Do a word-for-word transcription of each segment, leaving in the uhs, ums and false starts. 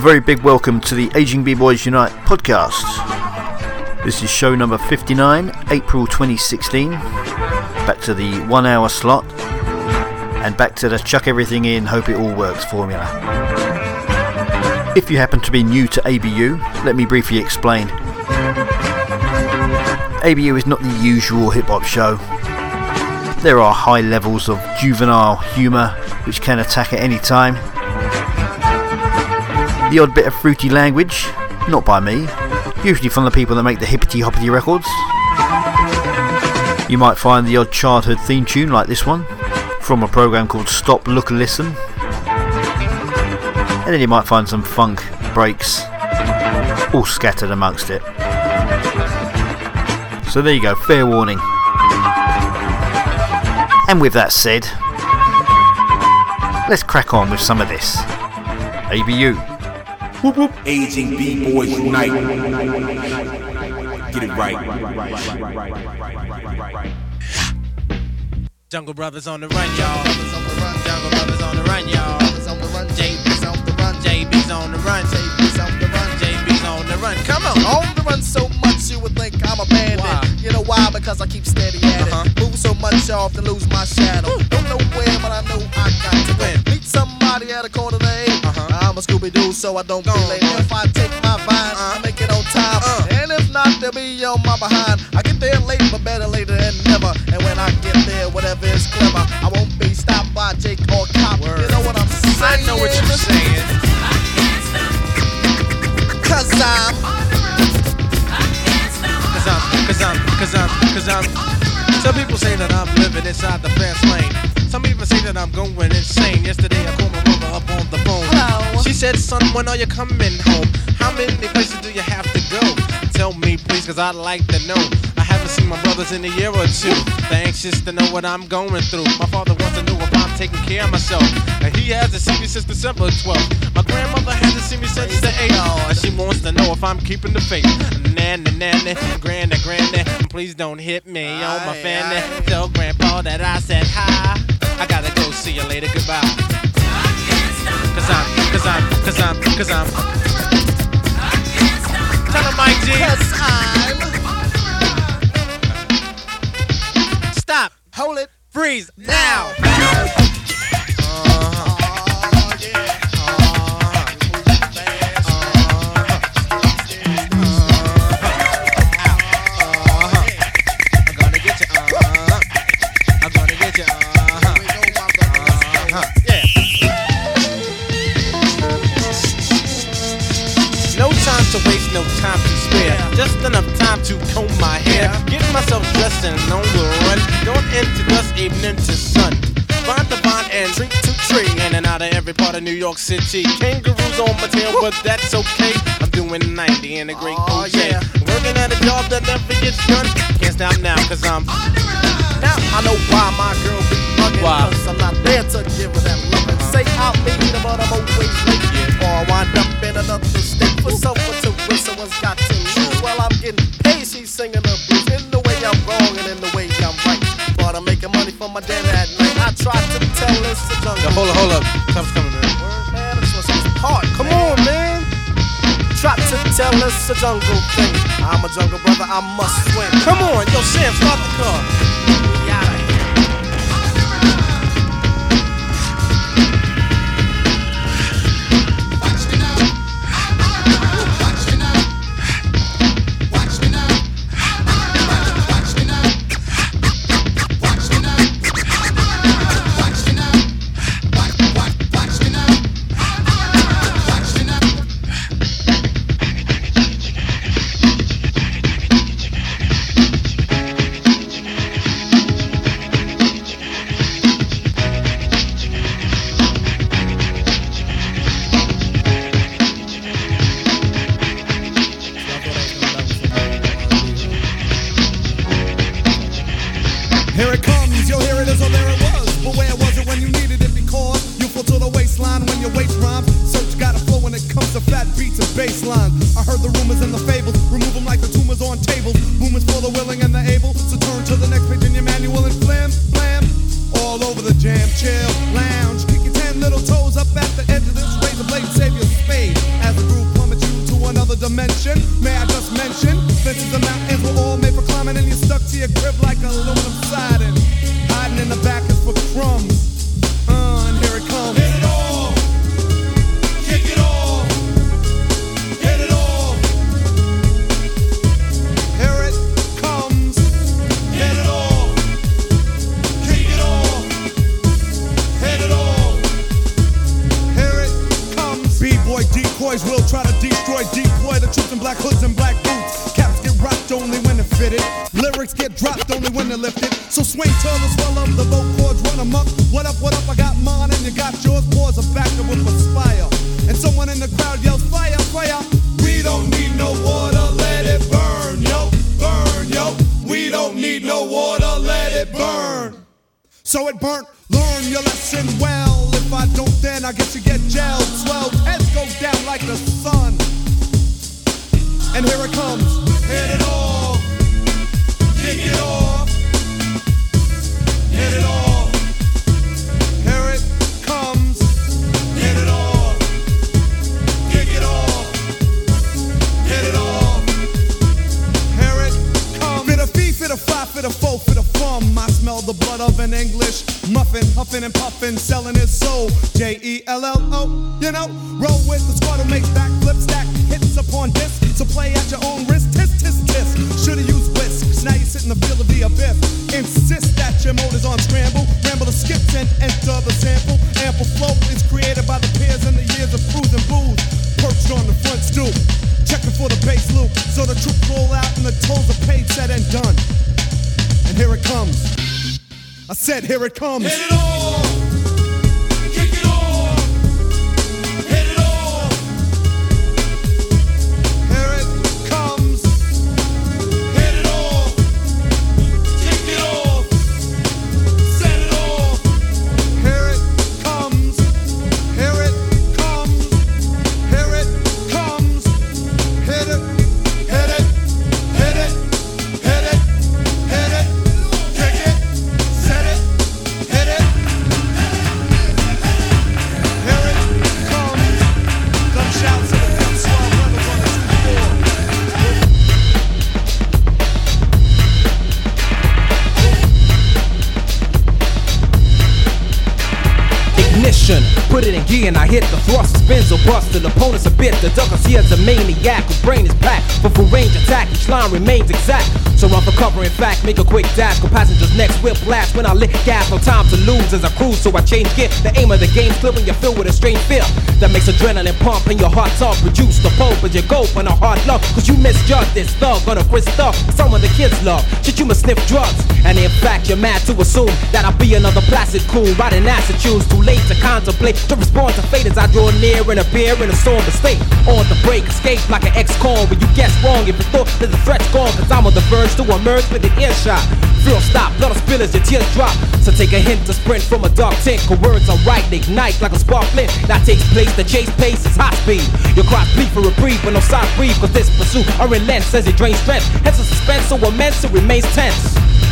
very big welcome to the Aging B-Boys Unite podcast. This is show number fifty-nine, April twenty sixteen. Back to the one hour slot and back to the chuck everything in, hope it all works formula. If you happen to be new to A B U, let me briefly explain. A B U is not the usual hip-hop show. There are high levels of juvenile humour which can attack at any time. The odd bit of fruity language, not by me, usually from the people that make the hippity-hoppity records. You might find the odd childhood theme tune like this one, from a program called Stop, Look, Listen. And then you might find some funk, breaks, all scattered amongst it. So there you go, fair warning. And with that said, let's crack on with some of this. A B U. Whoop whoop. Aging B-Boys Unite. Get it right. Jungle Brothers on the run, y'all. Jungle Brothers on the run, y'all. J B's on the run. J B's on the run. J B's on the run. J B's on the run. Come on. On the run so much you would think I'm a bandit. Why? You know why? Because I keep steady at Uh-huh. it. Move so much I often lose my shadow. Woo. Don't know where, but I know I got to When? go. Meet somebody at a corner to eight. Uh-huh. I'm a Scooby-Doo, so I don't Go be on, late. boy. If I take my vine, Uh-huh. I make it on time. Uh. And if not, they'll be on my behind. I get there late, but better later than never. And when I get there, whatever is clever, I won't be stopped by Jake or Cop. Word. You know what I'm saying? I know what you're saying. Cause I'm Cause I'm, cause I'm, cause I'm, cause I'm. Some people say that I'm living inside the fast lane. Some even say that I'm going insane. Yesterday I called my mother up on the phone. Hello. She said, son, when are you coming home? How many places do you have to go? Tell me please, cause I'd like to know. I haven't seen my brothers in a year or two. They're anxious to know what I'm going through. My father wants to know if I'm taking care of myself. And he hasn't seen me since December twelfth. My grandmother hasn't seen me since the eighth. And she wants to know if I'm keeping the faith. Nanny, nanny, granny, granny, please don't hit me on my Aye, fanny. aye. Tell grandpa that I said hi. I gotta go, see you later, goodbye. Cause I'm, cause I'm, cause I'm, cause I'm. Tell him, Mike G. Cause I'm Stop. Hold it Freeze. Now. now. I'm gonna get you. Uh-huh. I'm gonna get you. Uh-huh. Uh-huh. Yeah. No time to waste, no time to spare. Just enough time to comb my hair. Getting myself dressed and on the run. Going into dusk, evening to sun. Find the vine and tree to tree. In and out of every part of New York City. Kangaroos on my tail, but that's okay. I'm doing ninety in a great Oh, O J. yeah. Working at a job that never gets done. Can't stop now, cause I'm. Now I know why my girl be bugging. Why? Cause I'm not there to give her that loving. Say I'll meet her, but I'm always late. Yeah. Or I wind up in another state. For someone to win, someone's got to lose. While I'm getting paid, she's singing the blues. In the way I'm wrong and in the way I'm right. But I'm making money for my daddy at night. I try to tell this to jungle. Yo, hold up, hold up. Time's coming, man. Word, man, this was his part. Come man. on, man. Try to tell us a jungle thing. I'm a jungle brother, I must win. Come on. Yo, Sam, start the car. We outta here. rhyming and you're stuck to your crib like aluminum siding. Hiding in the back is for crumbs. Uh, and here it comes. Hit it all. Kick it all. Hit it all. Here it comes. Hit it all. Kick it all. Hit it all. Here it comes. B-boy decoys will try to destroy, deploy the troops in black hoods and black boots. Caps get rocked only when they're fitted. Lyrics get dropped only when they're lifted. So swing till the swell of the vote chords run amok. What up, what up, I got mine and you got yours. Pause a factor with a spire. And someone in the crowd yells, fire, fire. We don't need no water, let it burn, yo, burn, yo. We don't need no water, let it burn. So it burnt, learn your lesson well. If I don't, then I guess you get jailed. Swelled, heads go down like the sun. And here it comes. Hit it all. Kick it off. Hit it all. Here it comes. Hit it all. Kick it off. Hit it all. Here it comes. Fit a fee, fit a five, fit a four, fit a fum. I smell the blood of an English muffin, huffing and puffing, selling his soul. J E L L O, you know, roll with the squad who makes backflips, stack hits upon disc. So play at your own risk, tisk, tisk, tisk. Should've used whisks, now you sit in the field of the abyss. Insist that your motor's on scramble. Ramble the skips and enter the sample. Ample flow is created by the peers and the years of cruising booze. Perched on the front stoop, checking for the bass loop. So the troops roll out and the tolls are paid, said and done. And here it comes. I said here it comes. Hit it all. Kick it all. Hit it all. Here it comes. Hit it all. Kick it off. Set it off. Here it comes. Here it comes. Here it comes. Hit it. Hit it. Hit it. Hit it. Hit it. Kick it. Set it. Hit it. Here it comes. Gunshots in the gun swell. Runners on the ignition, put it in gear and I hit the thruster, spins or bust till opponents a bit. The Douglas he has a maniac whose brain is packed for full range attack. Each line remains exact, so run for cover. In fact, make a quick dash. Go passengers next whiplash when I lick gas. No time to lose as I cruise, so I change gear. The aim of the game's clear when you're filled with a strange fear that makes adrenaline pump and your heart's all produce the pulp as you go on a hard love. Cause you misjudge this thug on a crisp stuff. Some of the kids love, shit you must sniff drugs. And in fact, you're mad to assume that I'll be another placid coon riding acid tunes. Too late to contemplate, to respond to fate as I draw near and appear in a somber state. On the break, escape like an ex-con when you guess wrong. If you thought that the threat's gone, cause I'm on the verge to emerge with an earshot. Feel stop, blood will spill as your tears drop. So take a hint to sprint from a dark tint. Cause words are right, they ignite like a spark flint. That takes place, the chase pace is high speed. Your cross bleed for reprieve, but no side breathe. Cause this pursuit are relents as it drains strength. Hence the suspense so immense it remains tense.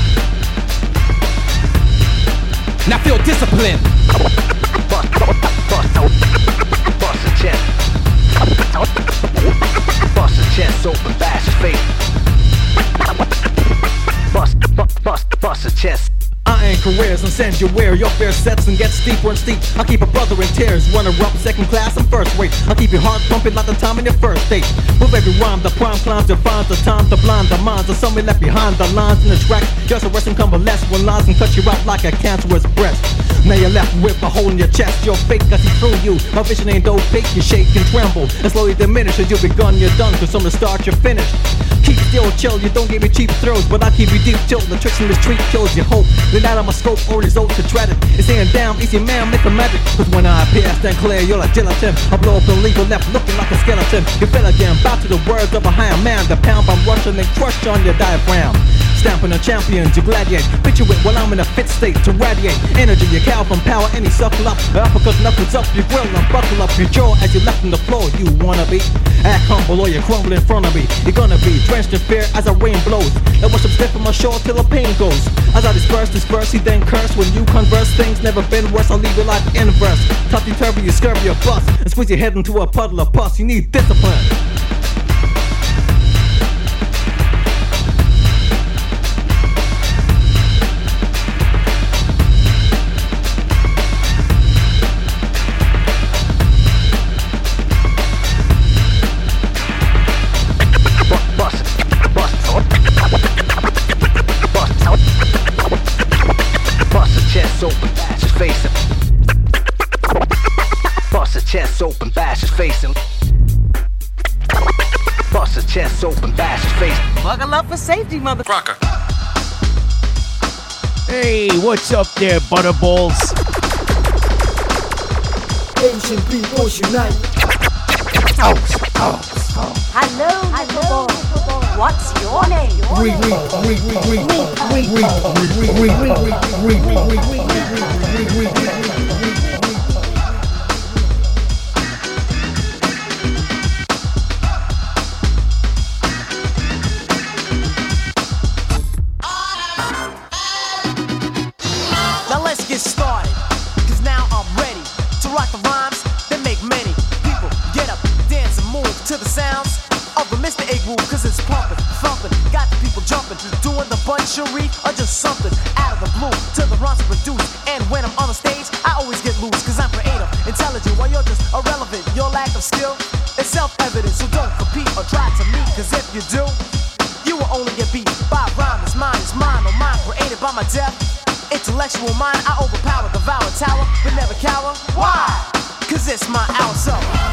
Now feel discipline. Bust, bust, bust a chest. Bust a chest open, bash his face. Bust, bust, bust, bust a chest. I ain't careers and send you where your fear sets and gets steeper and steep. I'll keep a brother in tears, runner up second class and first rate. I'll keep your heart pumping like the time in your first date. With every rhyme, the prime climbs defines the time to blind the minds of somebody left behind the lines in the track. Just a rest and convalesce when lies can cut you out like a cancerous breast. Now you're left with a hole in your chest. You're fake cause he threw you. My vision ain't opaque, you shake and tremble and slowly diminish as you begun, you're done. Cause from the start you're finished. Keep still chill, you don't give me cheap thrills, but I keep you deep chill. The tricks in the street kills your hope. Then out of my scope or results to dread it. It's saying down, easy man, make a magic. Cause when I appear, stand clear, you're like gelatin. I blow up illegal left looking like a skeleton. You fell again, bow to the words of a higher man. The pound I'm rushing and crush on your diaphragm. Stamping a champion to gladiate. Picture it while I'm in a fit state to radiate energy. Your cow from power, any suckle up. Uppercut knuckles up, your grill and buckle up your jaw as you left on the floor. You wanna be? Act humble or you crumble in front of me. You're gonna be drenched in fear as the rain blows. And watch them step on my shore till the pain goes. As I disperse this verse, he then curse. When you converse, things never been worse. I'll leave your life inverse. Topsy-turvy, you scurvy or bust. And squeeze your head into a puddle of pus. You need discipline. and bash his face. Buckle up for safety, motherfucker. Hey, what's up there, butterballs? Asian B-Boys Unite. Oh, oh, oh. Hello, hello. What's your name? Now let's get started, cause now I'm ready to rock the rhymes that make many people get up, dance and move to the sounds of the Mister Igloo, cause it's pumping, thumping, got the people jumping, doing the bunchery or just something out of the blue to the rhymes I produce. And when I'm on the stage, I always get loose, cause I'm creative, intelligent, while you're just irrelevant. Your lack of skill is self-evident, so don't compete or try to meet, cause if you do, you will only get beat by rhyme. It's mine, it's mine, or mine created by my death. Intellectual mind, I overpower, devour, tower, but never cower. Why? Cause it's my hour, so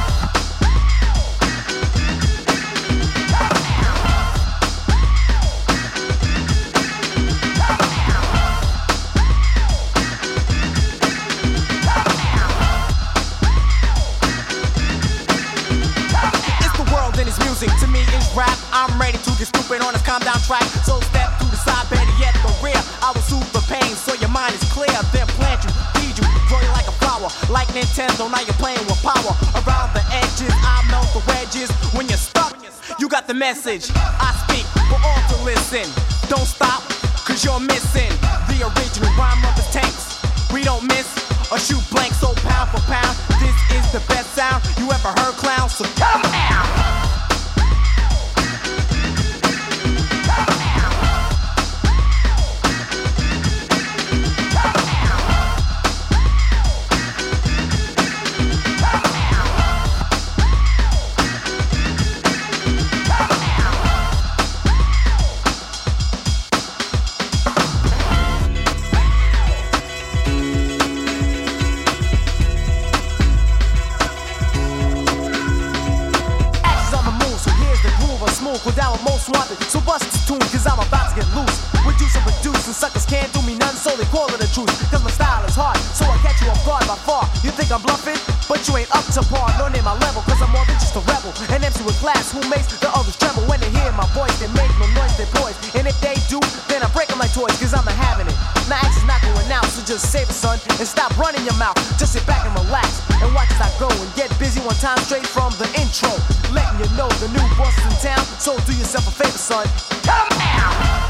it's the world and its music. To me, it's rap. I'm ready to get stupid on this calm down track. So step to the side, better yet the rear. I will soothe the pain so your mind is clear. Then plant you, feed you, grow you like a flower. Like Nintendo, now you're playing with power. Around the edges, I melt the wedges. When you're stuck, you got the message. I speak for all to listen. Don't stop, cause you're missing the original rhyme of the tanks. We don't miss or shoot blank, so pound for pound, this is the best sound you ever heard, clown. So come out. Well, down with most wanted, so bust this tune, cause I'm about to get loose. Reduce and produce, and suckers can't do me none, so they call it a truce. Cause my style is hard, so I catch you off guard by far. You think I'm bluffing, but you ain't up to par, nor near my level, cause I'm more than just a rebel. An M C with class who makes the others tremble. When they hear my voice, they make no noise, they poise. And if they do, then I break them like toys, cause I'm a having it. Now action's not going out, so just save it, son, and stop running your mouth. Just sit back and relax, and watch as I go and get busy one time straight from the intro. Letting you know the new boss is in town, so do yourself a favor, son. Come out!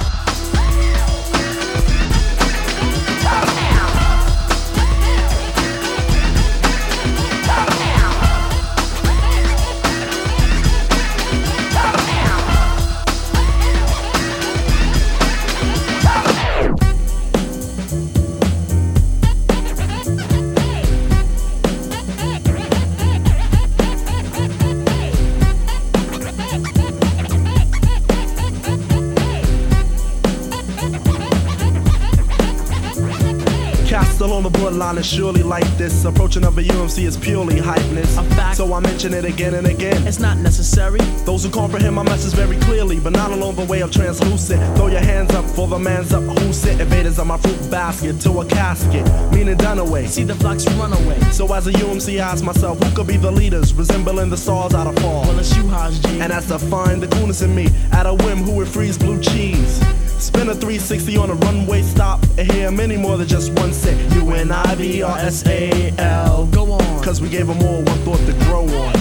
Still on the borderline and surely like this. Approaching of a U M C is purely hypeness. A fact. So I mention it again and again. It's not necessary. Those who comprehend my message very clearly, but not along the way of translucent. Throw your hands up for the man's up who sit. Invaders on my fruit basket to a casket, meaning done away. See the flocks run away. So as a U M C I ask myself, who could be the leaders, resembling the stars out of fall? Well, it's you, Haj G. And as to find the coolness in me, at a whim who would freeze blue cheese. Spin a three sixty on a runway stop and hear many more than just one set. U N I V R S A L. Go on. Cause we gave them all one thought to grow on.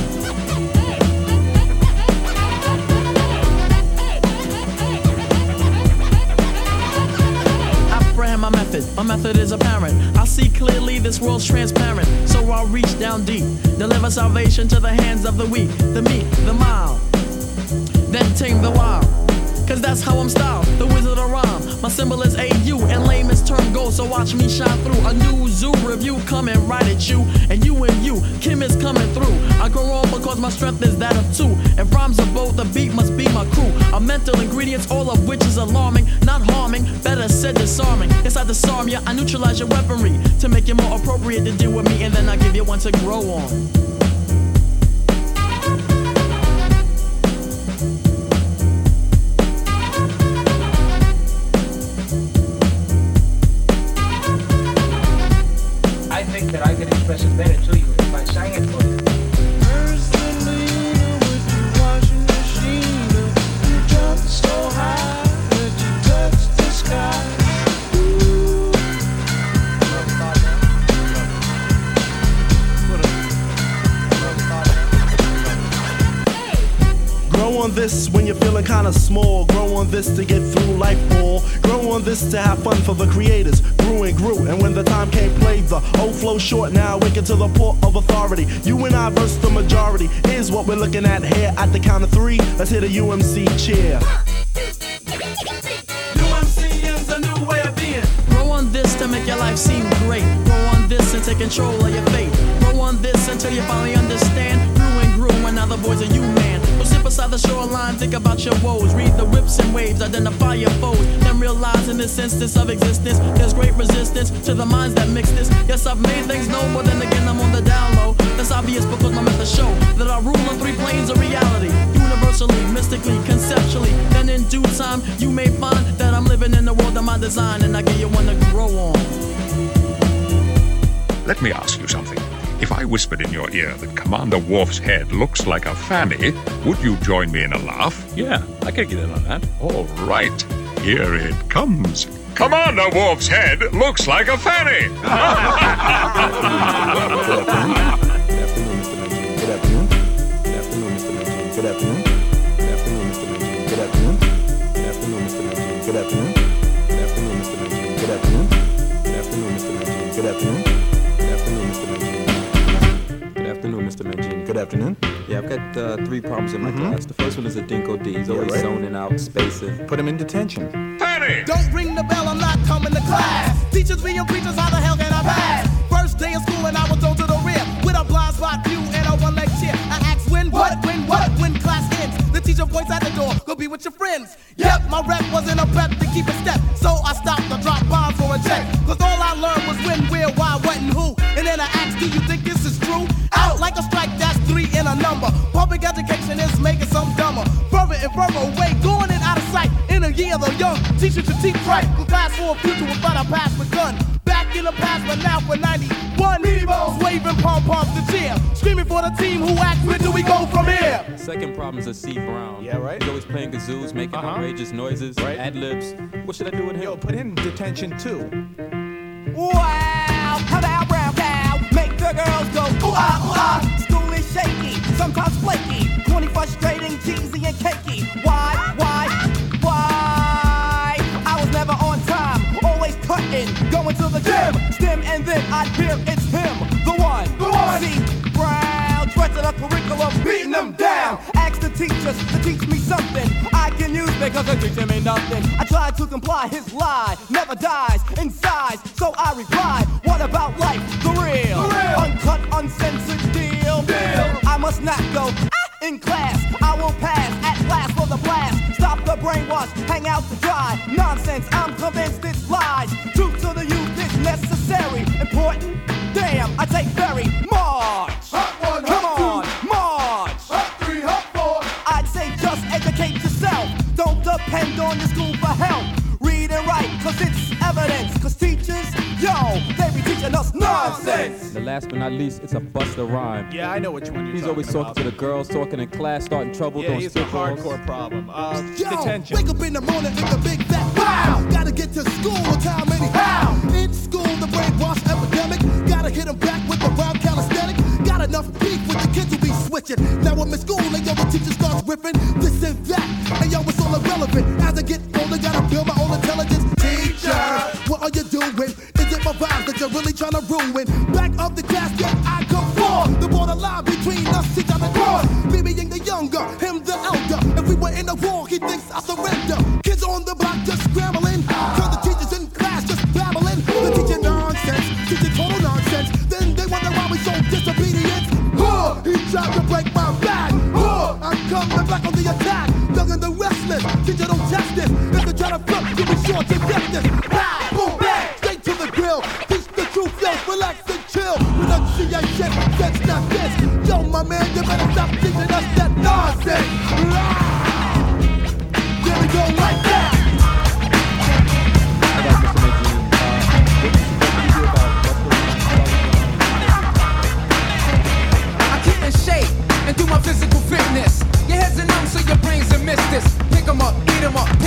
My method, my method is apparent. I see clearly this world's transparent. So I'll reach down deep, deliver salvation to the hands of the weak, the meek, the mild, then tame the wild. Cause that's how I'm styled, the wizard of rhyme. My symbol is A U and layman's term gold. So watch me shine through a new zoo review coming right at you. And you and you, Kim is coming through. I grow on because my strength is that of two. If rhymes are both, the beat must be my crew. A mental ingredients, all of which is alarming, not harming, better said disarming. Yes, I disarm you, I neutralize your weaponry to make it more appropriate to deal with me, and then I give you one to grow on. this when you're feeling kinda small. Grow on this to get through life all. Grow on this to have fun for the creators. Grew and grew, and when the time came, played the whole flow short. Now wicked to the port of authority. You and I versus the majority is what we're looking at here. At the count of three, let's hit a U M C chair. UMCing's a new way of being. Grow on this to make your life seem great. Grow on this and take control of your fate. Grow on this until you finally understand. Grew and grew, and now the boys are you, man. So sit beside the shoreline, think about your woes. Read the whips and waves, identify your foes. Then realize in this instance of existence, there's great resistance to the minds that mix this. Yes, I've made things known, but then again I'm on the down low. That's obvious because I'm at the show that I rule on three planes of reality. Universally, mystically, conceptually. Then in due time, you may find that I'm living in the world of my design, and I give you one to grow on. Let me ask you something. If I whispered in your ear that Commander Worf's head looks like a fanny, would you join me in a laugh? Yeah, I could get in on that. All right, here it comes. Commander Worf's head looks like a fanny! Good afternoon, Mister Nineteen. Good afternoon. Good afternoon, Mister Nineteen. Good afternoon. Good afternoon, Mister Nineteen. Good afternoon. Good afternoon, Mister Nineteen. Good afternoon. Good afternoon, Mister Nineteen. Good afternoon. Good afternoon, Mister Nineteen. Good afternoon. Good afternoon, Mister Nineteen. Good afternoon, Mister Nineteen. Good afternoon. Yeah, I've got uh, three problems in my mm-hmm. class. The first one is a Dinko D. He's always yeah, right. zoning out, spacing. Put him in detention. Fanny! Don't ring the bell, I'm not coming to class. Teachers being preachers, how the hell can I pass? First day of school and I was thrown to the rear with a blind spot view and a one leg chair. I asked when, what, when, what, when class ends. The teacher points at the door, go be with your friends. Yep, my rep wasn't a prep to keep a step, so I stopped to drop bombs for a check. Cause all I learned was when, where, why, what, and who. And then I asked, do you think this is true? Out like a strike, that's three in a number. Public education is making some dumber. Further and further away, going it out of sight. In a year, the young teacher should teach right. Cause class for a future without a pass begun. Back in the past, but now for ninety-one. Meatballs waving pom-poms to cheer. Screaming for the team who asked, where do we go from here? Second problem is a C. Brown. Yeah, right? He's always playing kazoos, making uh-huh. outrageous noises, right. ad-libs. What should I do with him? Yo, put him in detention too. Wow, how about brown cow? Make the girls go ooh ah ooh ah. School is shaky, sometimes flaky, corny, frustrating, cheesy and cakey. Why, why, why? I was never on time, always cutting, going to the gym. Stem and then I'd hear it's him, the one, the one. C. Brown, stretching the curriculum, beating them down. Ask the teachers to teach me something I can use because they're teaching me nothing. I tried to comply, his lie never dies inside, so I replied, what about life, the real, the real. Uncut, uncensored deal. deal I must not go ah, in class, I will pass at last for the blast. Stop the brainwash, hang out to dry. Nonsense, I'm convinced it's lies. Truth to the youth is necessary. Important? Damn, I take very March. Hot one, Come hot on, two. March. Hot three, hot four. I'd say just educate yourself. Don't depend on your school for help. Read and write, cause it's evidence. Cause teachers, yo, they be teaching us nonsense. The last but not least, it's a Busta Rhymes. Yeah, I know which one you're He's talking always about. talking to the girls, talking in class, starting trouble, Yeah, doing he's a spitballs. hardcore problem. Uh, Yo, detention. wake up in the morning, it's a big fat wow. Gotta get to school on time anyhow. In school, the brainwash epidemic. Gotta hit them back with the rhyme calisthenic. Got enough beef with the kids who be switching. Now I'm in school and yo, the teacher starts ripping this and that. And yo, it's all irrelevant. As I get older, gotta build my own intelligence. Teacher, what are you doing? Is it my rhymes that you're really trying to ruin? Back of the class, yet I come forth. The borderline between us, teach I'm the cross. Me being the younger, him the elder. If we were in a war, he thinks I surrender. Kids on the block just scrambling. Cause the teachers in class just babbling. The teacher nonsense, teaching total nonsense. Then they wonder why we so disobedient. Oh, he tried to break my back. Oh, I'm coming back on the attack. Young and the restless, teacher don't test this. If you try to flip, you'll be sure to get this. Bang, boom, bang, straight to the grill. Teach the truth, yo, relax and chill. Renunciation, that's not this. Yo, my man, you better stop teaching us that nonsense. There we go, like that. And do my physical fitness. Your head's a numb, so your brains are missed this. Pick 'em up, eat 'em up,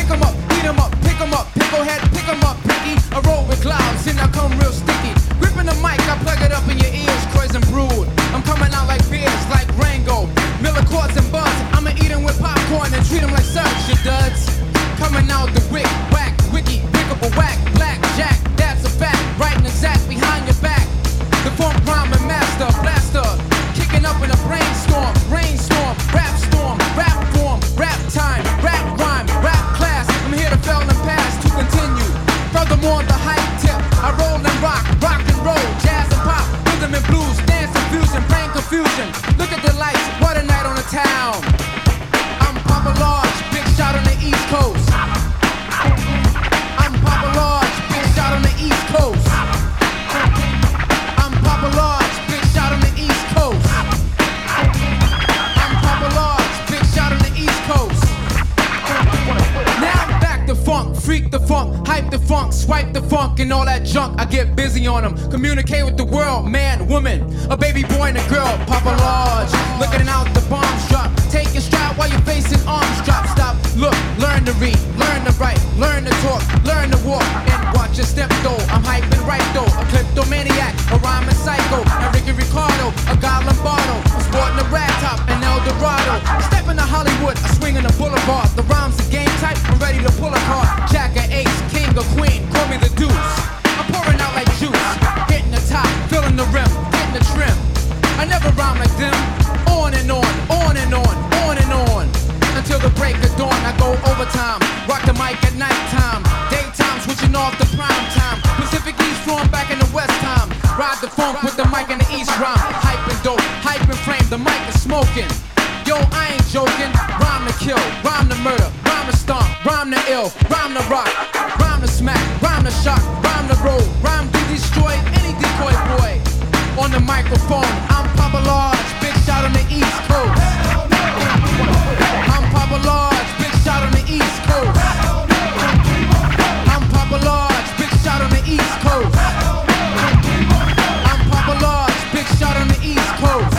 freak the funk, hype the funk, swipe the funk and all that junk. I get busy on them, communicate with the world, man, woman, a baby boy and a girl, Papa Large, looking out the bombs drop, taking stride while you're facing arms drop. Stop, look, learn to read, learn to write, learn to talk, learn to walk, and watch your step though. I'm hyping right though, a kleptomaniac, a rhyming psycho, a Ricky Ricardo, a Guy Lombardo, I'm sporting a rag top, an El Dorado. Step into Hollywood, I swing in the boulevard. The rhymes are game type, I'm ready to pull a card. Jack or ace, king or queen, call me the deuce. I'm pouring out like juice, hitting the top, filling the rim, hitting the trim. I never rhyme like them. On and on, on and on, on and on. Until the break of dawn, I go overtime. Rock the mic at nighttime. Daytime, switching off the prime time. Pacific East, throwing back in the West time. Ride the funk with the mic in the East rhyme. Hype and dope, hype and frame, the mic is smoking. Yo, I ain't joking. Rhyme to kill, rhyme to murder, rhyme to stomp, rhyme to ill, rhyme to rock, rhyme to smack, rhyme to shock, rhyme to roll, rhyme to destroy any decoy boy. On the microphone, I'm Papa Large, big shot on the East Coast. I'm Papa Large, big shot on the East Coast. I'm Papa Large, big shot on the East Coast. I'm Papa Large, big shot on the East Coast.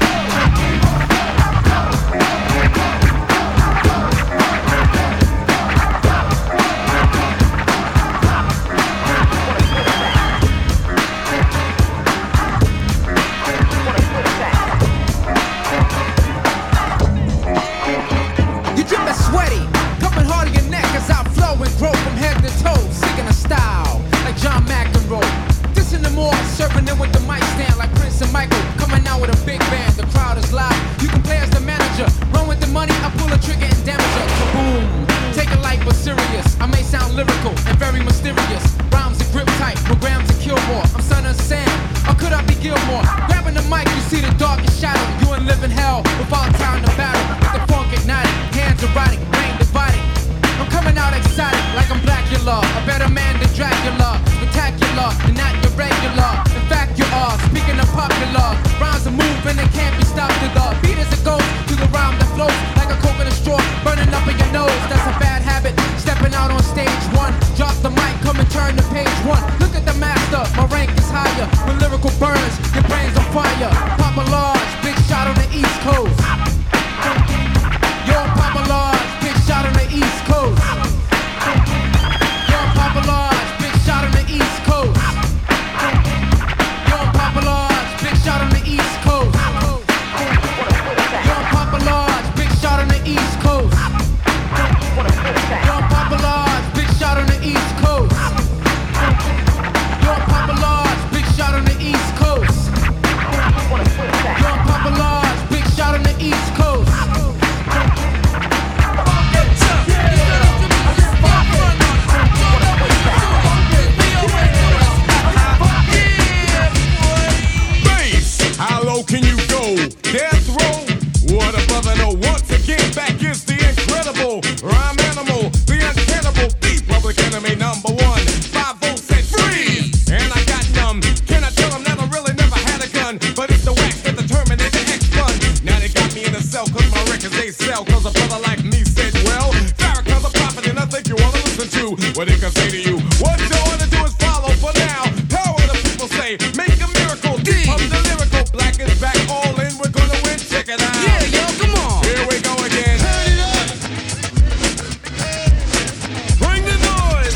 Grow from head to toe, singing a style like John McEnroe. This in the more, serving them with the mic stand like Prince and Michael. Coming out with a big band, the crowd is loud. You can play as the manager, run with the money, I pull a trigger and damage it. Kaboom! Take it light but serious. I may sound lyrical and very mysterious. Rhymes are grip tight, programs to kill more. I'm Son of Sam, or could I be Gilmore? Grabbing the mic, you see the darkest shadow. You in living hell without time to battle. With the funk igniting, hands are writing, brain dividing. I'm coming out excited like I'm Blackula, a better man than Dracula, spectacular and not your regular. In fact, you are speaking of popular. Rhymes are moving and can't be stopped to the beat as it goes to the rhyme that flows like a coconut straw burning up in your nose. That's a bad habit. Stepping out on stage one, drop the mic, come and turn to page one. Look at the master, my rank is higher. With lyrical burns, your brain's on fire. Papa Large, big shot on the East Coast. Yo, Papa Large, big shot on the East Coast. Yo, Papa Large, big shot on the East Coast. Yo, Papa Large, big shot on the East Coast. Yo, Papa Large, big shot on the East Coast. Yo, Papa Large, big shot on the East Coast. Yo, Papa Large, big shot on the East Coast. Yo, Papa Large, big shot on the East Coast. How low can you go? Death row? What a brother know. Once again, back is the incredible rhyme animal, the uncannibal, the public enemy number one. Five volts said freeze, and I got numb. Can I tell them that I really never had a gun? But it's the wax that determined it, the X-Fun. Now they got me in a cell, cause my records they sell. Cause a brother like me said, well, Farrakhan's a prophet, and I think you wanna listen to what he can say to you. What you wanna do is follow for now. Power the people say, make a miracle. From the lyrical, black is back, all in, we're gonna win, check it out. Yeah, yo, come on. Here we go again. Turn it up. Bring the noise.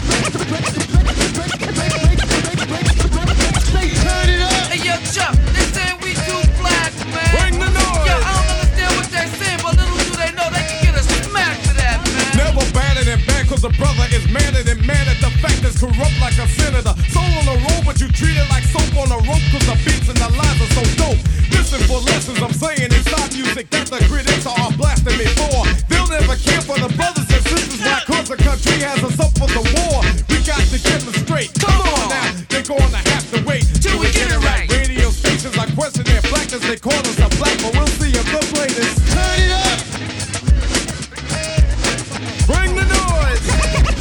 Say turn it up. Hey, yo, Chuck, they say we too black, man. Bring the noise. Yo, I don't understand what they're saying, but little do they know they can get a smack for that, man. Never badder than bad, cause the brother is madder than mad at the fact that's corrupt like a senator. Soul on the road, but you treat it like soap on a rope, cause the beats and the lines are so dope. Listen for lessons I'm saying inside music that the critics are blasting me for. They'll never care for the brothers and sisters, why cause the country has us up for the war. We got to get them straight. Come on now, they're gonna have to wait till we get it right. Radio stations are questioning their blackness, they call us a black, but we'll see if the greatest. Turn it up. Bring the noise.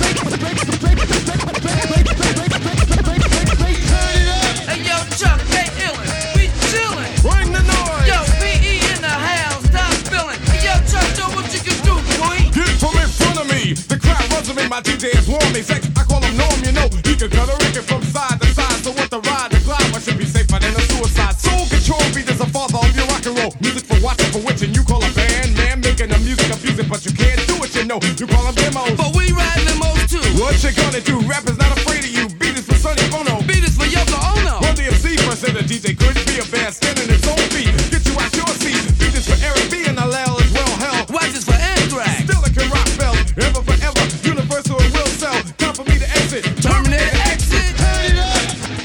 my D J is warm, sex, I call him Norm, you know. He can cut a record from side to side. So what the ride, the climb, I should be safer than a suicide. Soul control beat is the father of your rock and roll. Music for watching, for witching, you call a band, man, making the music abusing, but you can't do it, you know. You call them demos. But we ride limos too. What you gonna do? Rappers not afraid of you. Beat is for Sonny Bono. Beat is for Yoko Ono. Run D M C first and the D J couldn't be a band standing its own feet. Get you out your seat. Beat is for Eric B and Alel as well. Hell, Watch is for Anthrax. still it can rock bell. Ever forever. Universal and will sell. Time for me to exit. Terminator exit. Turn it up.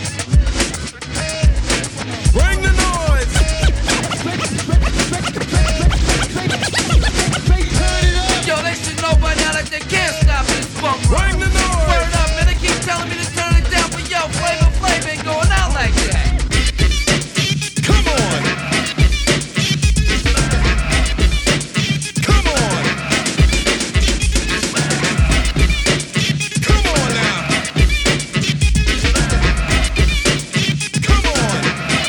Bring the noise. Yo, they should know by now that they can't stop this funk. Bring the noise. Word up, man. They keep telling me to turn it down, but yo, Flavor Flav ain't going out like that. Come on. Come on. Come on now. Come on.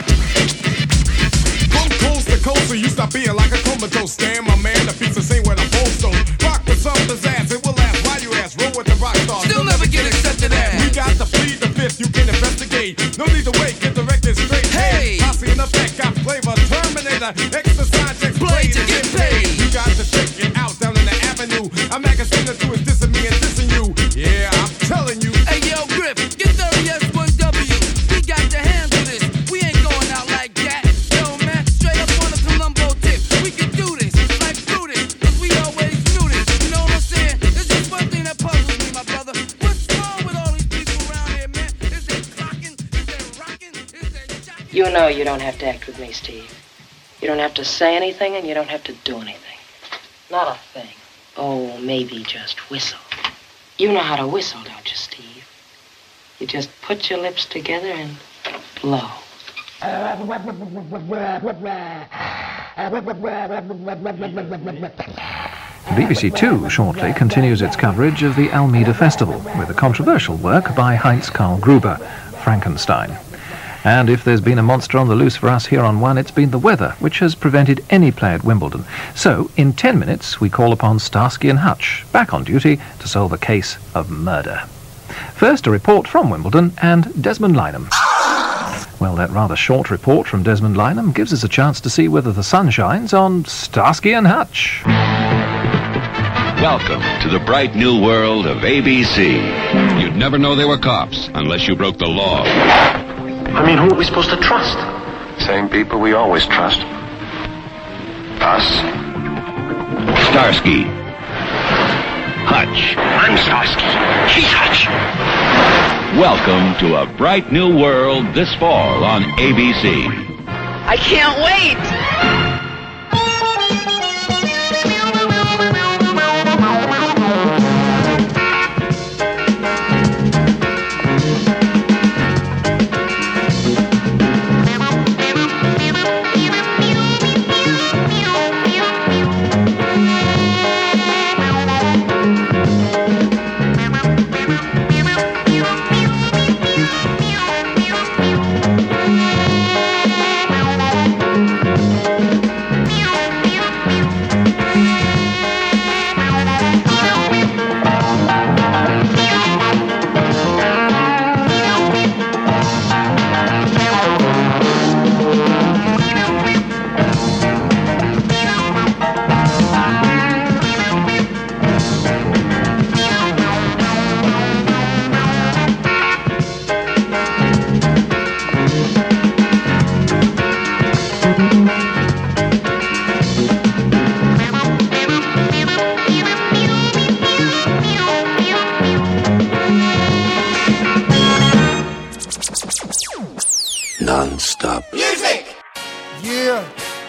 From coast to coast, so you stop being like a comatose. Stand, my man, the pizza sing with a bowl. Rock with something's ass, it will last. Why you ask? Roll with the rock stars. Still never get accepted as. We got to plead the fifth, you can investigate. No need to wait, get the record straight. Hey. Posse in effect, got flavor, Terminator, exercise, Play to get paid. You got to check it out down in the avenue. A magazine or two is dissing me and dissing you. Yeah, I'm telling you. Hey, yo, Grip, get thirty S one W. We got to handle this. We ain't going out like that. Yo, man, straight up on the Columbo tip. We can do this, like do this, cause we always knew this. You know what I'm saying? There's just one thing that puzzles me, my brother. What's wrong with all these people around here, man? Is they clocking? Is they rocking? Is they jocking? You know you don't have to act with me, Steve. You don't have to say anything and you don't have to do anything. Not a thing. Oh, maybe just whistle. You know how to whistle, don't you, Steve? You just put your lips together and blow. B B C Two shortly continues its coverage of the Almeida Festival with a controversial work by Heinz Karl Gruber, Frankenstein. And if there's been a monster on the loose for us here on One, it's been the weather, which has prevented any play at Wimbledon. So, in ten minutes, we call upon Starsky and Hutch, back on duty to solve a case of murder. First, a report from Wimbledon and Desmond Lynam. Well, that rather short report from Desmond Lynam gives us a chance to see whether the sun shines on Starsky and Hutch. Welcome to the bright new world of A B C. You'd never know they were cops unless you broke the law. I mean, who are we supposed to trust? Same people we always trust. Us. Starsky. Hutch. I'm Starsky. He's Hutch. Welcome to a bright new world this fall on A B C. I can't wait! Non-stop. Music! Yeah.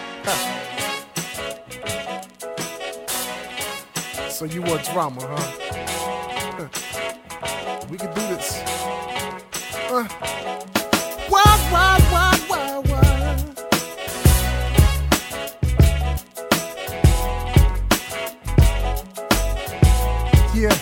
So you want drama, huh? We can do this. Uh. Wild, wild, wild, wild, wild. Yeah.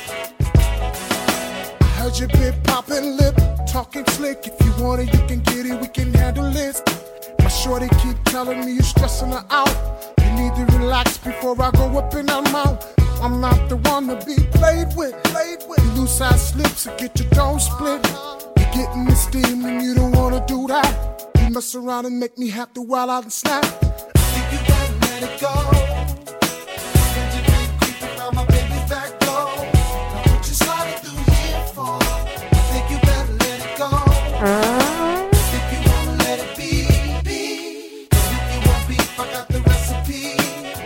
I heard you been popping lip, talking slick. If you want it, you can get it, we can handle this. My shorty keep telling me you're stressing her out. You need to relax before I go up in her mouth. I'm not the one to be played with. Played with. You loose side slips and get your jaw split. You're getting the steam and you don't wanna do that. You mess around and make me have to wild out and snap. Think you gotta let it go. Can't you be creeping on my baby's back door? Now what you sliding through here for? Think you better let it go. Think you wanna let it be, be. If you want beef, I got the recipe.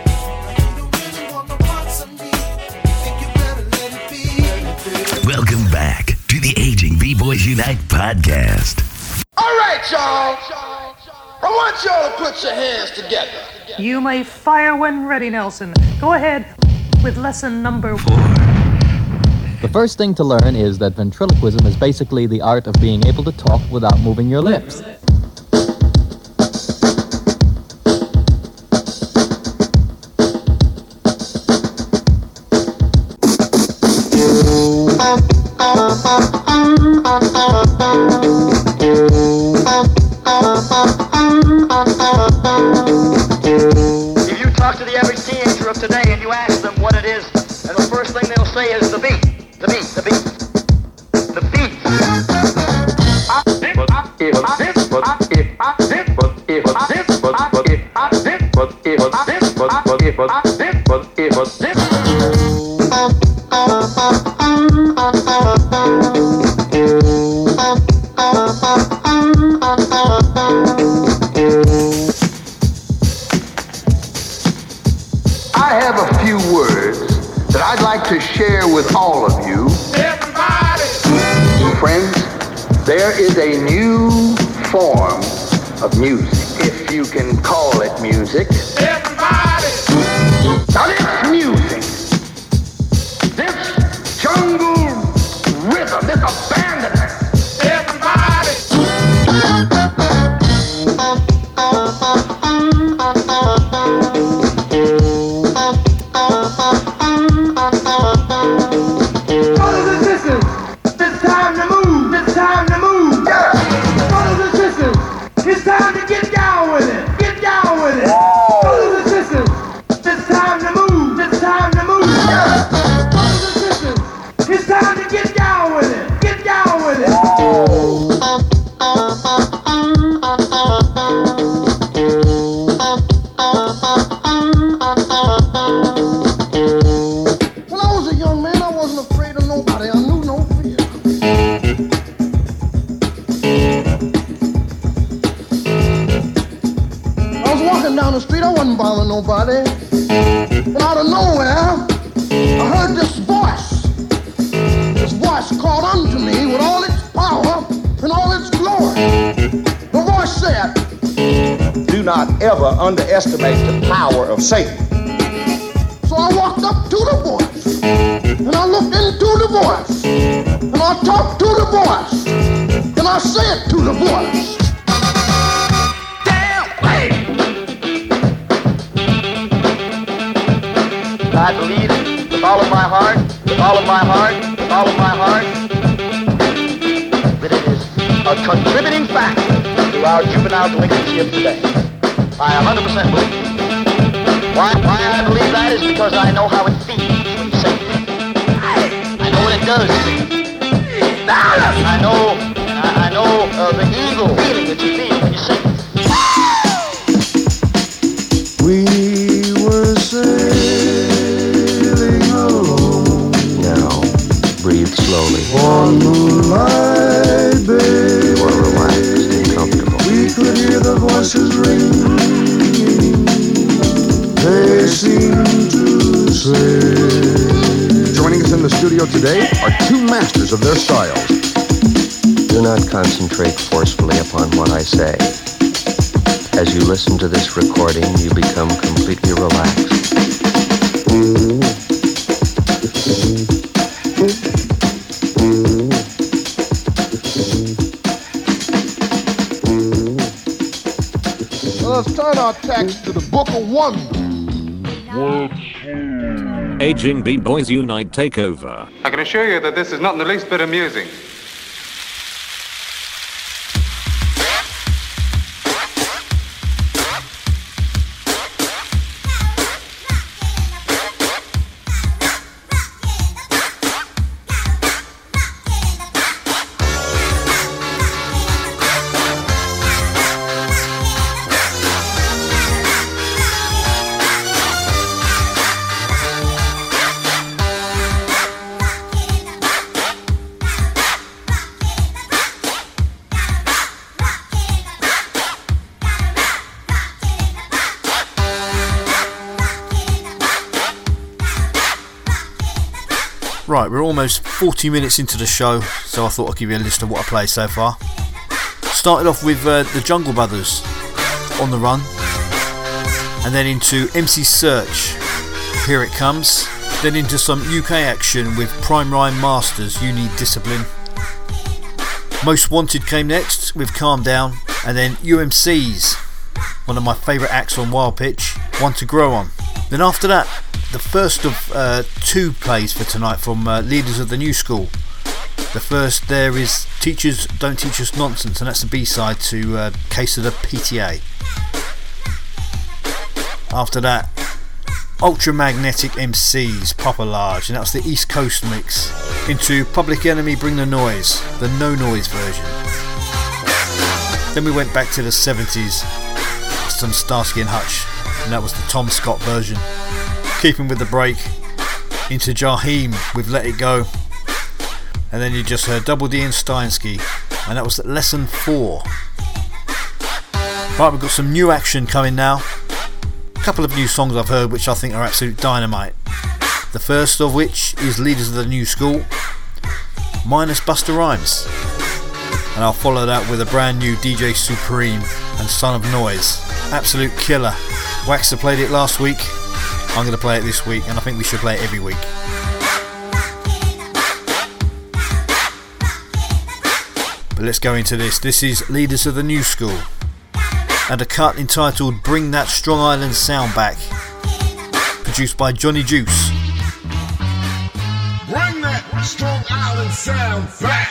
Welcome back to the Aging B-Boys Unite podcast. All right, y'all. I want y'all to put your hands together. You may fire when ready, Nelson. Go ahead with lesson number four. The first thing to learn is that ventriloquism is basically the art of being able to talk without moving your lips. If you talk to the average teenager of today and you ask them what it is, and the first thing they'll say is the beat, the beat, the beat, the beat. I have a few words that I'd like to share with all of you. Everybody! Friends, there is a new form of music, if you can call it music. Everybody! Now this music, this jungle rhythm, this abandonment. Everybody! Brothers and sisters, it's time to move, it's time to move. Brothers and sisters, it's time to get down with it, get down with it. Brothers and sisters, it's time to move, it's time to move. Brothers and sisters, it's time to get down with it, get down with it. When I was a young man, I wasn't afraid of nobody. I knew no fear. I was walking down the street, I wasn't bothering nobody. And out of nowhere, I heard this voice. This voice called unto me with all its power and all its glory. The voice said, Do not ever underestimate the power of Satan. so I walked up to the voice, and I looked into the voice, and I talked to the voice, and I said to the voice, I believe with all of my heart, with all of my heart, with all of my heart, that it is a contributing factor to our juvenile delinquency of today. I one hundred percent believe it. Why, why I believe that is because I know how it feels when you sing it. I know what it does to you. I know, I, I know uh, the evil feeling that you feel when you sing it. We were sailing alone. Now, breathe slowly. On moonlight bay. You are relaxed and comfortable. We could hear the voices ring. They seem to say. Joining us in the studio today are two masters of their styles. Do not concentrate forcefully upon what I say. As you listen to this recording, you become completely relaxed. well, let's turn our text to the Book of Wonder. Aging B-Boys Unite takeover. I can assure you that this is not in the least bit amusing. Right, we're almost forty minutes into the show, so I thought I'd give you a list of what I played so far. Started off with uh, the Jungle Brothers, On the Run, and then into M C Search, Here It Comes, then into some U K action with Prime Rhyme Masters, You Need Discipline. Most Wanted came next with Calm Down, and then U M C's, one of my favourite acts on Wild Pitch, One to Grow On. Then after that, the first of uh, two plays for tonight from uh, Leaders of the New School. The first there is Teachers Don't Teach Us Nonsense, and that's the B-side to uh, Case of the P T A. After that, Ultramagnetic M Cs, Proper Large, and that was the East Coast mix. Into Public Enemy, Bring the Noise, the no noise version. Then we went back to the seventies, some Starsky and Hutch, and that was the Tom Scott version. Keeping with the break, into Jaheim with Let It Go, and then you just heard Double D and Steinsky, and that was lesson four. Right, we've got some new action coming now. A couple of new songs I've heard which I think are absolute dynamite. The first of which is Leaders of the New School, minus Busta Rhymes, and I'll follow that with a brand new D J Supreme and Son of Noise. Absolute killer. Waxer played it last week. I'm going to play it this week, and I think we should play it every week. But let's go into this. This is Leaders of the New School, and a cut entitled Bring That Strong Island Sound Back, produced by Johnny Juice. Bring that Strong Island sound back.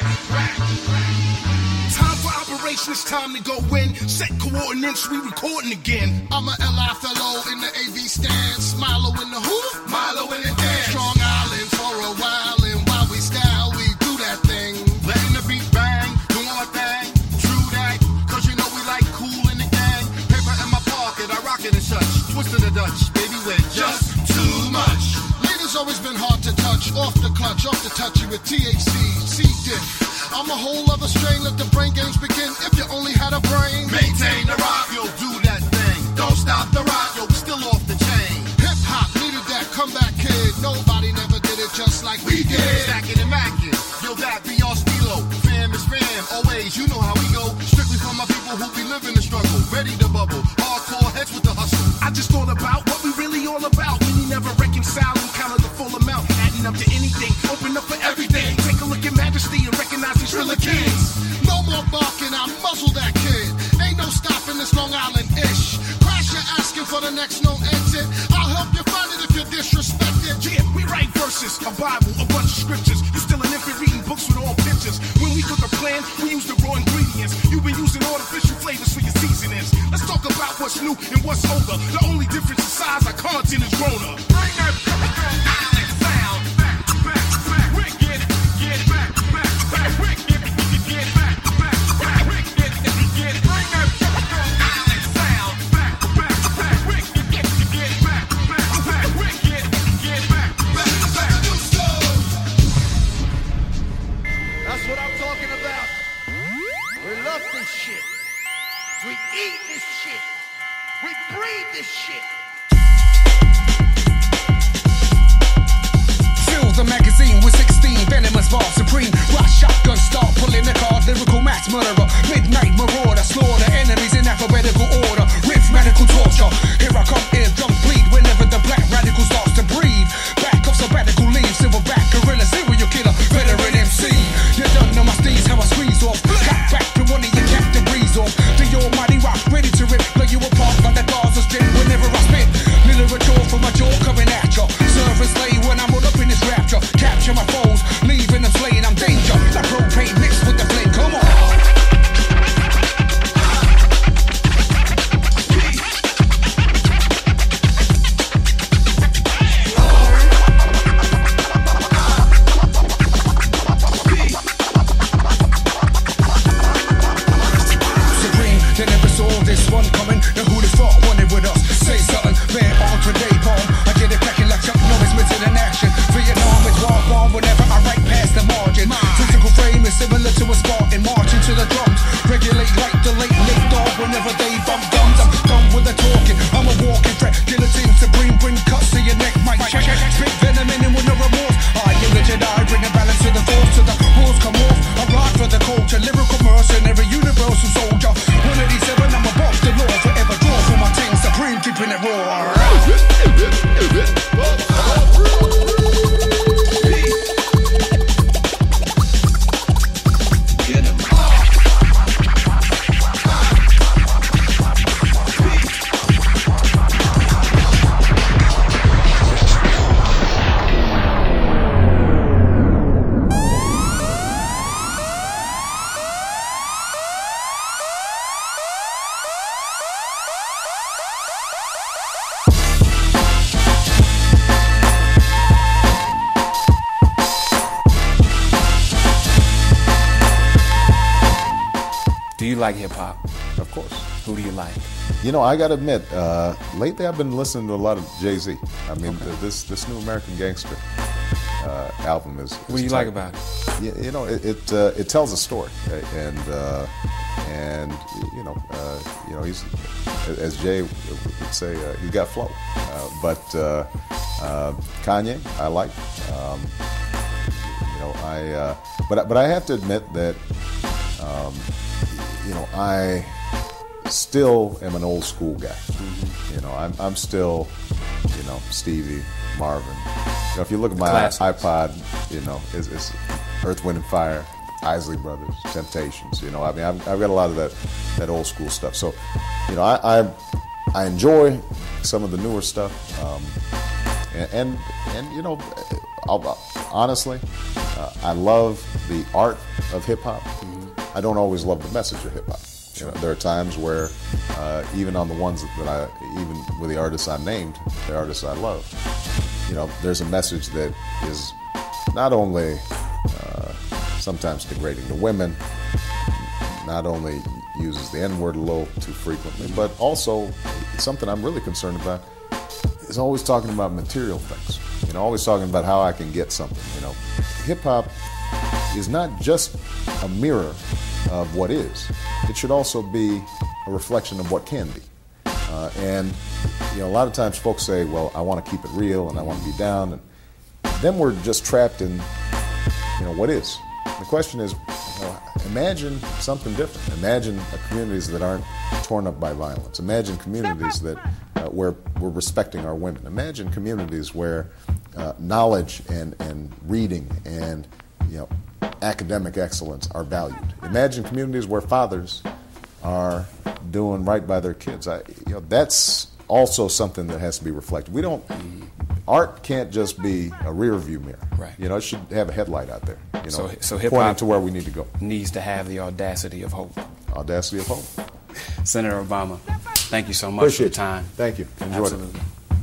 Time for operation, it's time to go in. Set coordinates, we recording again. I'm a L I fellow in the A V stands. Milo in the hoop, Milo in the dance. Strong Island for a while, and while we style, we do that thing. Letting the beat bang, do our thing. True that, cause you know we like cool in the gang. Paper in my pocket, I rock it and such. Twisted the Dutch, baby, we're just too much. Leaders always been hard to touch. Off the clutch, off the touchy with T H C, C-diff. I'm a whole other strain, let the brain games begin. If you only had a brain, maintain the rock, yo, do that thing. Don't stop the rock, yo, still off the chain. Hip hop needed that comeback kid. Nobody never did it just like we did. Stacking and macking, yo, that be our stilo. Fam is fam, always, you know how we go. Strictly for my people who be living the struggle. Ready to bubble, hardcore heads with the hustle. I just thought about what we really all about. When you never reconcile and counter the full amount. Adding up to anything, open up for everything. Take a look at Majesty and recognize these Triller kids. No more barking, I muzzle that kid. Ain't no stopping this Long Island-ish. Crash, you're asking for the next known exit. I'll help you find it if you're disrespected. Yeah, we write verses, a Bible, a bunch of scriptures. You still an infant reading books with all pictures. When we cook a plan, we use the raw ingredients. You've been using artificial flavors for your seasonings. Let's talk about what's new and what's older. The only difference in size, our content is grown up. Bring that island sound back, back, back. We get it, get it back, back, back. We get it, get it back, back, back. We get it, get it. Bring that island sound back, back, back. We get it, get it back, back, back. We get it, get it back, back, back. That's what I'm talking about. We love this shit. We eat this shit. We breathe this shit. Fill the magazine with sixteen venomous bars supreme. Rush shotgun, start pulling the card. Lyrical mass murderer, midnight marauder. Slaughter enemies in alphabetical order. Rhythmical torture. Here I come, eardrum bleed whenever the black radical starts to breathe. Back off sabbatical leave, silverback gorilla, serial killer, veteran M C. You don't know my steez, how I squeeze off. Cut back to one of your cap the breeze off. The almighty rock, ready to rip, blow you apart like the Gaza Strip whenever I spit. Literature from my jaw coming at ya. Serve and slay when I'm all up in this rapture. Capture my phone. Do you like hip hop? Of course. Who do you like? You know, I got to admit, uh, lately I've been listening to a lot of Jay-Z. I mean, okay. th- this this new American Gangster uh, album is. is what do you tight. like about it? You, you know, it it, uh, it tells a story, and uh, and you know, uh, you know, he's as Jay would say, uh, he got flow. Uh, but uh, uh, Kanye, I like. Um, you know, I uh, but but I have to admit that, um, you know, I. still am an old school guy. Mm-hmm. You know, I'm I'm still, you know, Stevie, Marvin. You know, if you look at my Classics. iPod, you know, it's, it's Earth, Wind and Fire, Isley Brothers, Temptations. You know, I mean, I've, I've got a lot of that that old school stuff. So, you know, I I, I enjoy some of the newer stuff, um, and, and and you know, I'll, honestly, uh, I love the art of hip hop. Mm-hmm. I don't always love the message of hip hop. You know, there are times where, uh, even on the ones that I, even with the artists I named, the artists I love, you know, there's a message that is not only uh, sometimes degrading to women, not only uses the N-word a little too frequently, but also something I'm really concerned about is always talking about material things. You know, always talking about how I can get something. You know, hip hop is not just a mirror of what is. It should also be a reflection of what can be. Uh, and, you know, a lot of times folks say, well, I want to keep it real and I want to be down. And then we're just trapped in, you know, what is. The question is, you know, imagine something different. Imagine communities that aren't torn up by violence. Imagine communities that uh, where we're respecting our women. Imagine communities where uh, knowledge and, and reading and, you know, academic excellence are valued. Imagine communities where fathers are doing right by their kids. I, you know, that's also something that has to be reflected. We don't. Art can't just be a rear view mirror. Right. You know, it should have a headlight out there. You know, so, so hip pointing hop to where we need to go. Needs to have the audacity of hope. Audacity of hope. Senator Obama, thank you so much Appreciate for your time. Thank you. Enjoyed Absolutely. it.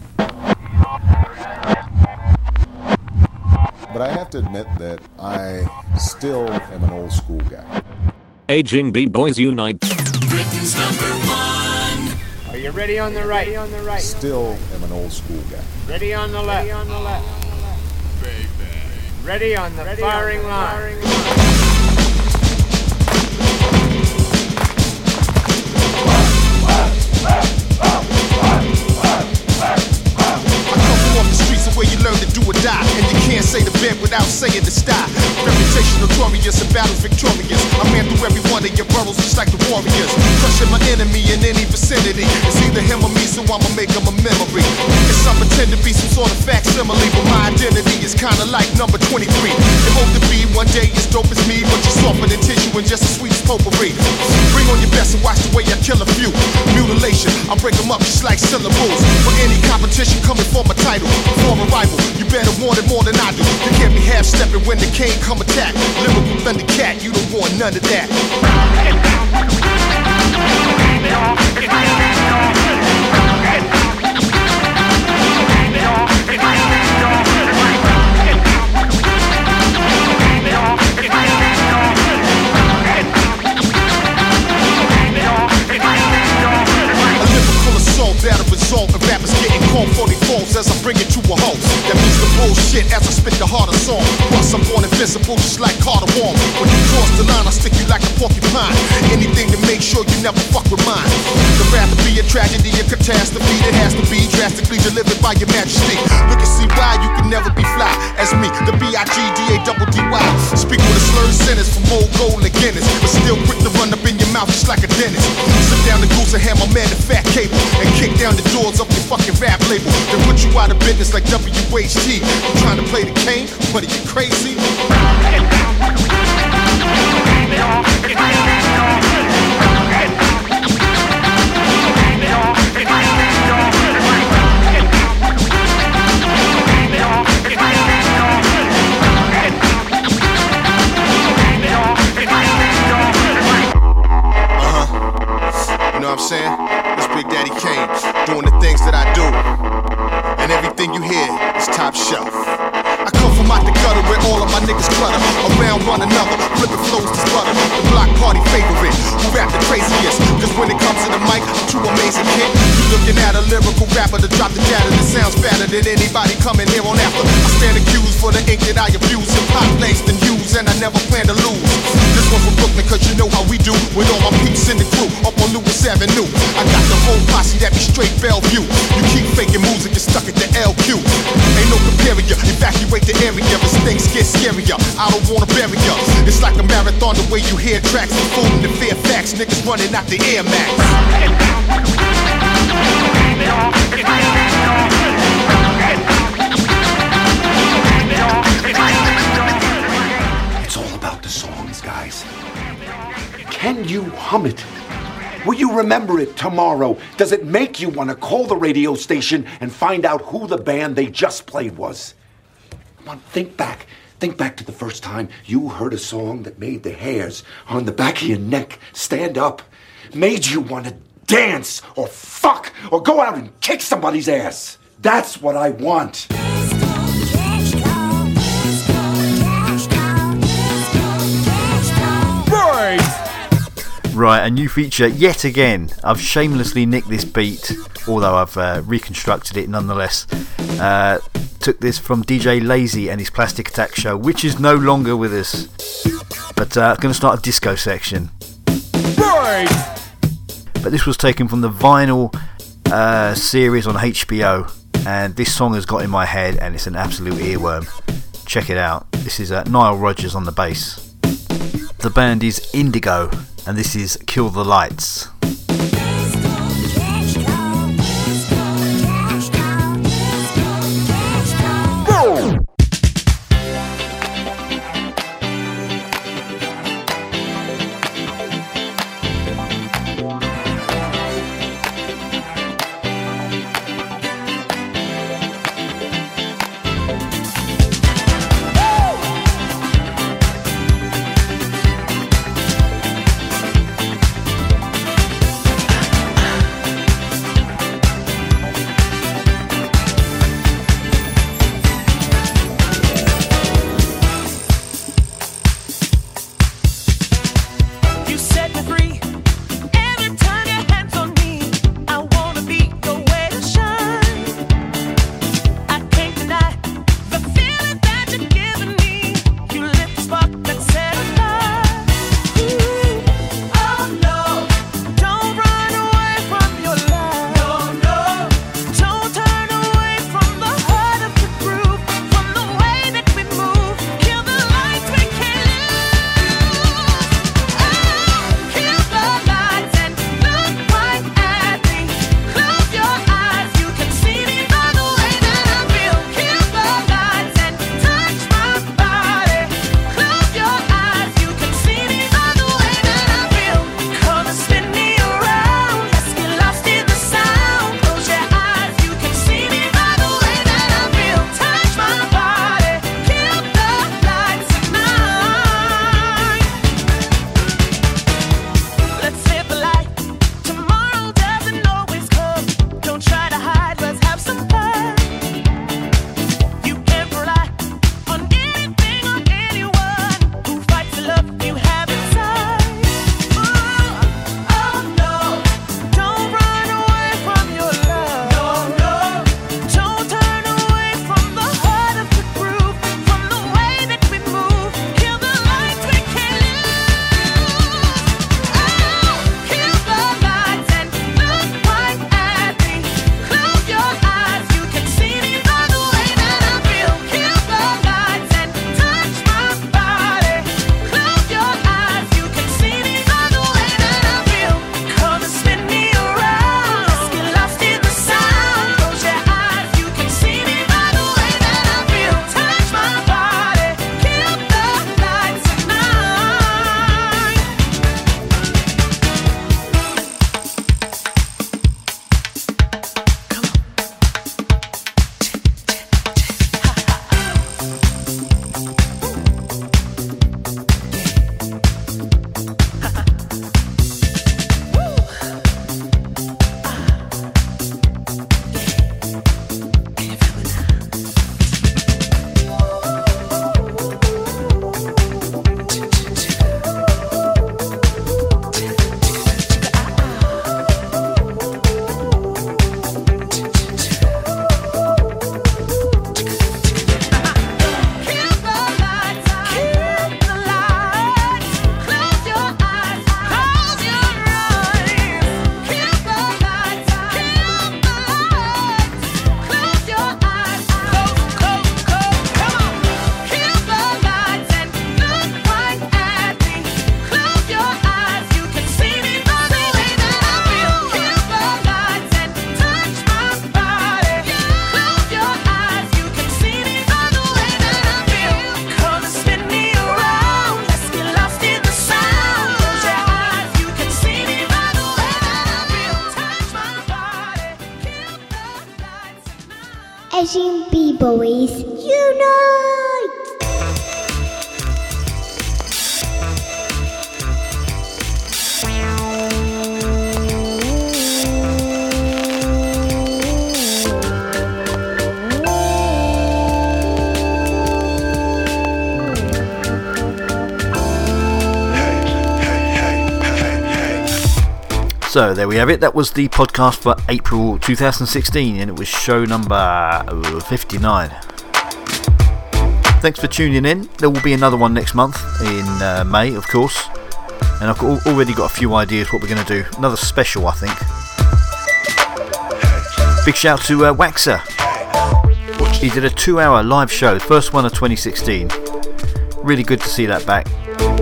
But I have to admit that I still am an old school guy. Aging B-Boys Unite. Britain's number one. Are you ready on the right? On the right. Still am an old school guy. Ready on the left. Ready on the left. Baby. Ready on the ready firing on the line. Firing line. Where you learn to do or die, and you can't say the bed without saying the style. Reputation notorious and battles victorious. I ran through every one of your boroughs just like the warriors. Crushing my enemy in any vicinity. It's either him or me, so I'ma make him a memory. Guess I pretend to be some sort of facsimile, but my identity is kinda like number twenty-three. You hope to be one day as dope as me, but you're softer than tissue and just as sweet as potpourri. Bring on your best and watch the way I kill a few. Mutilation, I break them up just like syllables. For any competition coming for my title, for a rival, you better want it more than I do. You can't be half-stepping when the cane come attack. Lyrical Thundercat, you don't want none of that. That'll result in rappers getting called for their faults as I bring it to a halt. That means the bullshit as I spit the harder song. Plus I'm born invincible just like Carter Wong. When you cross the line, I stick you like a porcupine. Anything to make sure you never fuck with mine. The rather be a tragedy, a catastrophe that has to be drastically delivered by your majesty. Look and see why you can never be fly as me, the B I G D A double D Y. Speak with a slurred sentence from old gold and Guinness, but still quick to run up in your mouth just like a dentist. Sit down the goose and hand my man the fat cable and kick down the doors of your fucking rap label. Then put you out of business like W H T. You trying to play the game? What are you, crazy? Uh-huh. You know what I'm saying? This Big Daddy Kane doing the things that I do. And everything you hear is top shelf. I come from out the gutter where all of my niggas clutter. stutter around one another, flipping flows to sputter. The block party favorite, who rap the craziest. Cause when it comes to the mic, I'm too amazing, kid. You looking at a lyrical rapper to drop the data that sounds fatter than anybody coming here on after. I stand accused for the ink that I abuse, hip hop laced and used, and I never plan to lose. This one from Brooklyn, cause you know how we do. With all my peeps in the crew, up on Lewis Avenue. I got the whole posse that be straight Bellevue. You keep faking music, you're stuck at the L Q. Ain't no comparing ya, evacuate the area as things get scarier. I don't wanna bury ya. It's like a marathon the way you hear tracks and fool in the Fairfax. Niggas running out the Air Max. It's all about the songs, guys. Can you hum it? Will you remember it tomorrow? Does it make you want to call the radio station and find out who the band they just played was? Come on, think back. Think back to the first time you heard a song that made the hairs on the back of your neck stand up, made you want to dance or fuck or go out and kick somebody's ass. That's what I want. Right, a new feature yet again. I've shamelessly nicked this beat, although I've uh, reconstructed it nonetheless. Uh, took this from D J Lazy and his Plastic Attack show, which is no longer with us. But I'm uh, going to start a disco section. Right. But this was taken from the Vinyl uh, series on H B O, and this song has got in my head, and it's an absolute earworm. Check it out. This is uh, Nile Rodgers on the bass. The band is Indigo, and this is Kill the Lights. Boys Unite! So there we have it. That was the podcast for April twenty sixteen, and it was show number fifty-nine. Thanks for tuning in. There will be another one next month in uh, May, of course, and I've got, already got a few ideas what we're going to do. Another special, I think. Big shout to uh, Waxer. He did a two-hour live show, first one of twenty sixteen. Really good to see that back.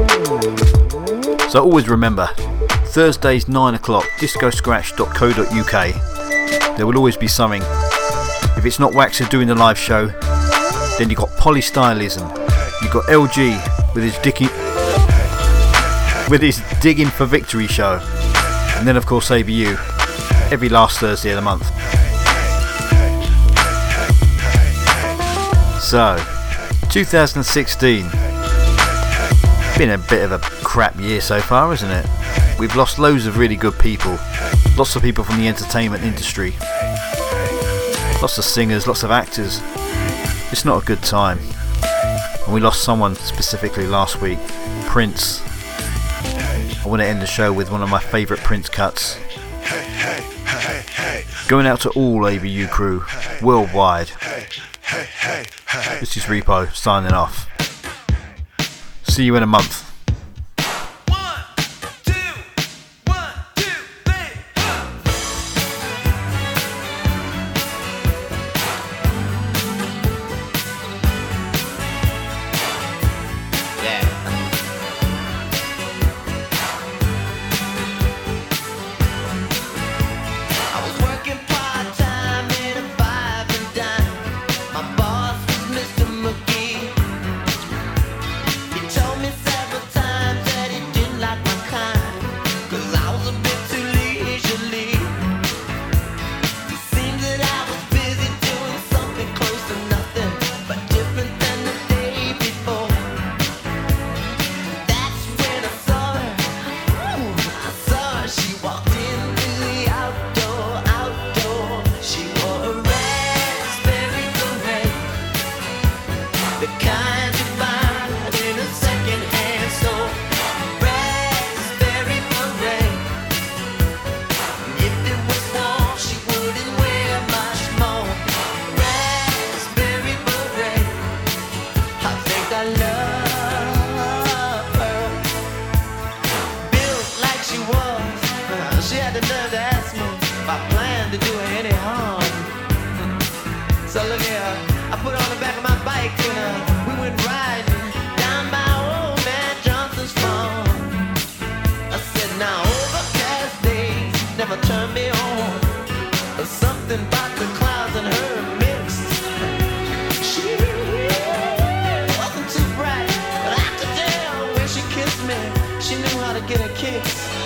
So always remember, Thursdays nine o'clock, disco scratch dot co dot U K. There will always be something. If it's not Waxer doing the live show, then you've got Polystylism. You've got L G with his dicky, with his Digging for Victory show. And then of course A B U, every last Thursday of the month. So, twenty sixteen. Been a bit of a crap year so far, isn't it? We've lost loads of really good people. Lots of people from the entertainment industry. Lots of singers, lots of actors. It's not a good time. And we lost someone specifically last week, Prince. I want to end the show with one of my favourite Prince cuts. Going out to all A B U crew, worldwide. This is Repo, signing off. See you in a month. She knew how to get a kick.